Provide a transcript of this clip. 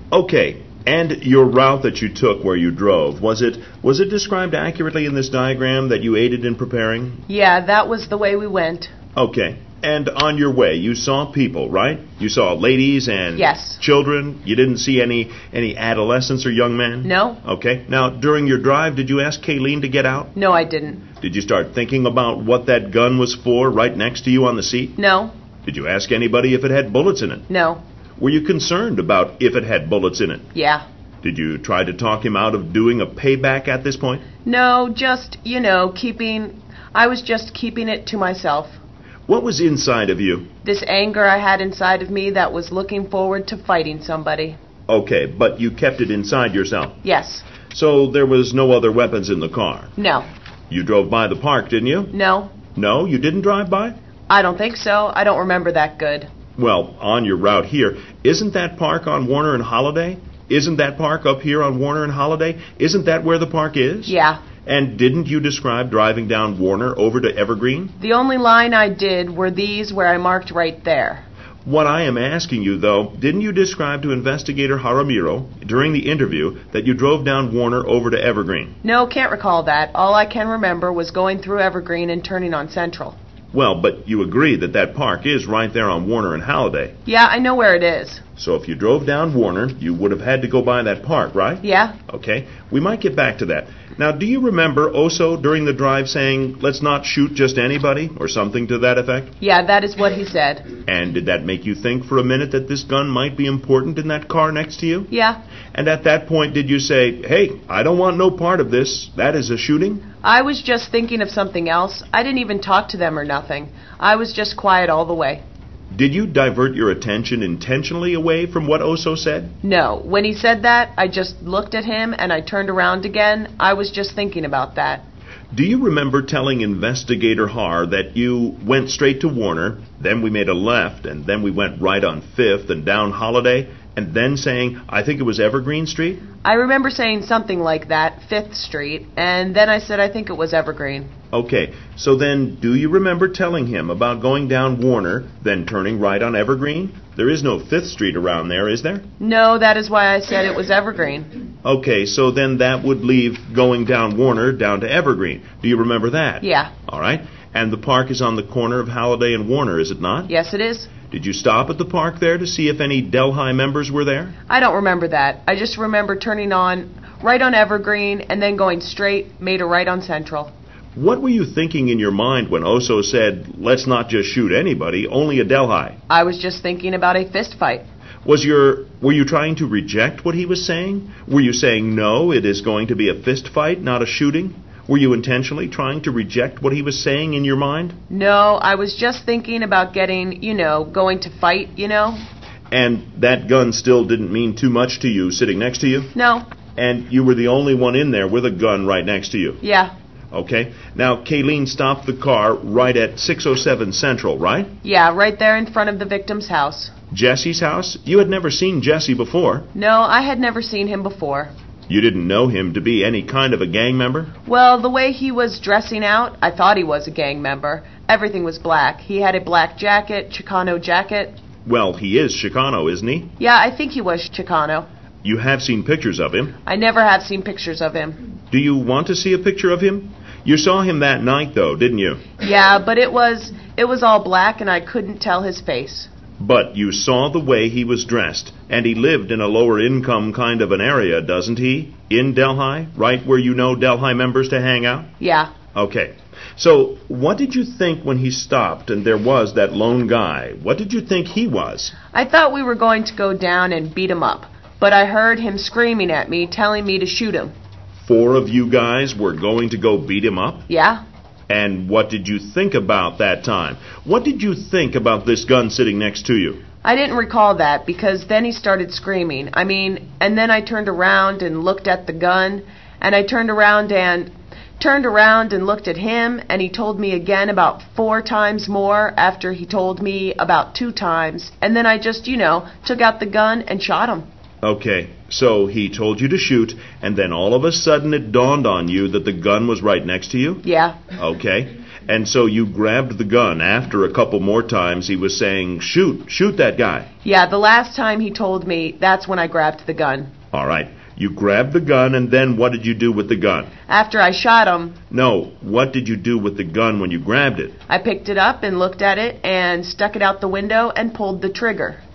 Okay, and your route that you took where you drove, was it described accurately in this diagram that you aided in preparing? Yeah, that was the way we went. Okay. And on your way, you saw people, right? You saw ladies and Yes. children. You didn't see any adolescents or young men? No. Okay. Now, during your drive, did you ask Kayleen to get out? No, I didn't. Did you start thinking about what that gun was for right next to you on the seat? No. Did you ask anybody if it had bullets in it? No. Were you concerned about if it had bullets in it? Yeah. Did you try to talk him out of doing a payback at this point? No, just, I was just keeping it to myself. What was inside of you? This anger I had inside of me that was looking forward to fighting somebody. Okay, but you kept it inside yourself. Yes. So there was no other weapons in the car? No. You drove by the park, didn't you? No. No, you didn't drive by? I don't think so. I don't remember that good. Well, on your route here, isn't that park on Warner and Holiday? Isn't that park up here on Warner and Holiday? Isn't that where the park is? Yeah. And didn't you describe driving down Warner over to Evergreen? The only line I did were these where I marked right there. What I am asking you, though, didn't you describe to Investigator Jaramillo during the interview that you drove down Warner over to Evergreen? No, can't recall that. All I can remember was going through Evergreen and turning on Central. Well, but you agree that that park is right there on Warner and Holiday. Yeah, I know where it is. So if you drove down Warner, you would have had to go by that park, right? Yeah. Okay, we might get back to that. Now, do you remember Oso during the drive saying, let's not shoot just anybody, or something to that effect? Yeah, that is what he said. And did that make you think for a minute that this gun might be important in that car next to you? Yeah. And at that point, did you say, hey, I don't want no part of this, that is a shooting? I was just thinking of something else. I didn't even talk to them or nothing. I was just quiet all the way. Did you divert your attention intentionally away from what Oso said? No. When he said that, I just looked at him and I turned around again. I was just thinking about that. Do you remember telling Investigator Har that you went straight to Warner, then we made a left, and then we went right on 5th and down Holiday, and then saying, I think it was Evergreen Street? I remember saying something like that, 5th Street, and then I said I think it was Evergreen. Okay, so then do you remember telling him about going down Warner, then turning right on Evergreen? There is no 5th Street around there, is there? No, that is why I said it was Evergreen. Okay, so then that would leave going down Warner down to Evergreen. Do you remember that? Yeah. All right. And the park is on the corner of Holiday and Warner, is it not? Yes, it is. Did you stop at the park there to see if any Delhi members were there? I don't remember that. I just remember turning right on Evergreen and then going straight, made a right on Central. What were you thinking in your mind when Oso said, let's not just shoot anybody, only a Delhi? I was just thinking about a fist fight. Were you trying to reject what he was saying? Were you saying, no, it is going to be a fist fight, not a shooting? Were you intentionally trying to reject what he was saying in your mind? No, I was just thinking about getting, going to fight, And that gun still didn't mean too much to you sitting next to you? No. And you were the only one in there with a gun right next to you? Yeah. Okay. Now, Kayleen stopped the car right at 607 Central, right? Yeah, right there in front of the victim's house. Jesse's house? You had never seen Jesse before. No, I had never seen him before. You didn't know him to be any kind of a gang member? Well, the way he was dressing out, I thought he was a gang member. Everything was black. He had a black jacket, Chicano jacket. Well, he is Chicano, isn't he? Yeah, I think he was Chicano. You have seen pictures of him? I never have seen pictures of him. Do you want to see a picture of him? You saw him that night, though, didn't you? Yeah, but it was all black and I couldn't tell his face. But you saw the way he was dressed, and he lived in a lower income kind of an area, doesn't he? In Delhi, right where you know Delhi members to hang out? Yeah. Okay. So, what did you think when he stopped and there was that lone guy? What did you think he was? I thought we were going to go down and beat him up, but I heard him screaming at me, telling me to shoot him. 4 of you guys were going to go beat him up? Yeah. And what did you think about that time? What did you think about this gun sitting next to you? I didn't recall that because then he started screaming. And then I turned around and looked at the gun, and I turned around and looked at him, and he told me again about 4 times more after he told me about 2 times. And then I just, took out the gun and shot him. Okay, so he told you to shoot, and then all of a sudden it dawned on you that the gun was right next to you? Yeah. Okay. And so you grabbed the gun. After a couple more times, he was saying, shoot that guy. Yeah, the last time he told me, that's when I grabbed the gun. All right. You grabbed the gun, and then what did you do with the gun? After I shot him... No, what did you do with the gun when you grabbed it? I picked it up and looked at it and stuck it out the window and pulled the trigger.